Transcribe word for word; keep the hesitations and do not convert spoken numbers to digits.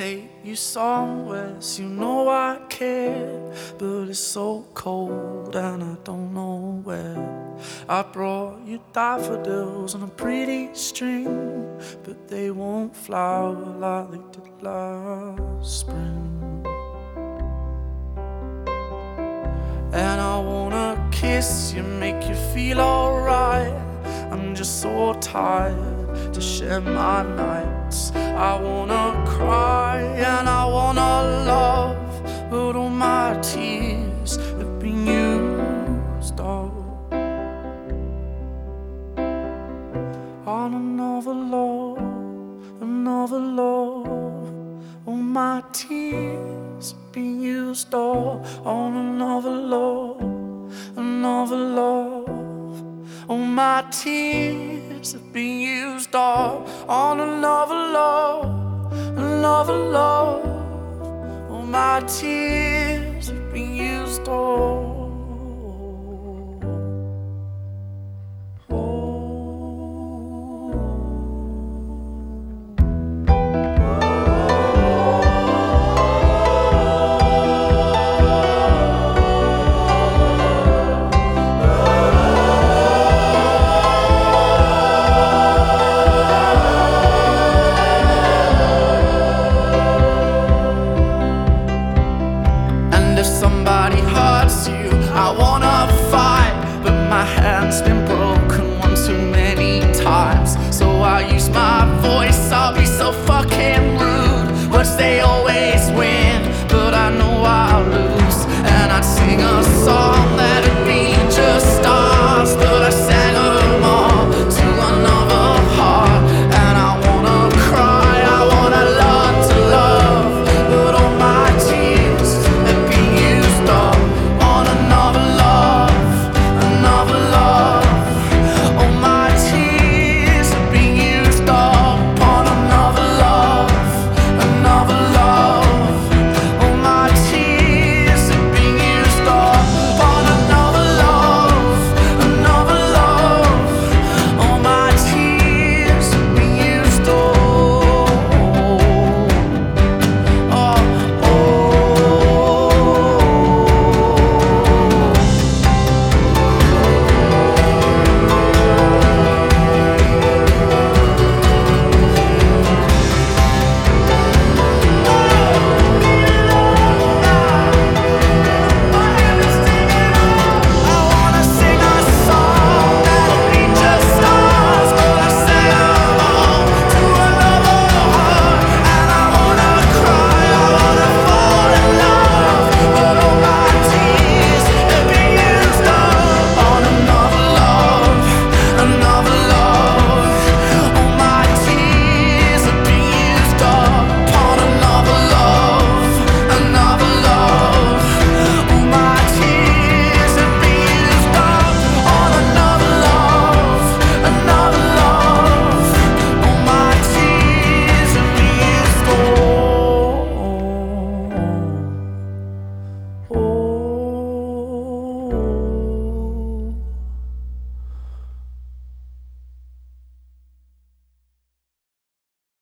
take you somewhere, so you know I care. But it's so cold and I don't know where. I brought you daffodils on a pretty string, but they won't flower like they did last spring. And I wanna kiss you, make you feel alright. I'm just so tired to share my nights. I wanna cry and I wanna love, but all my tears have been used up on another love, another love. All my tears have been used up on another love, another love. All my tears have been used up on another love, another love. All my tears have been used up. Somebody hurts you, I wanna fight, but my hand's been broken one too many times. So I use my voice, I'll be so fucking rude. Words they always win, but I know I'll lose. And I'd sing a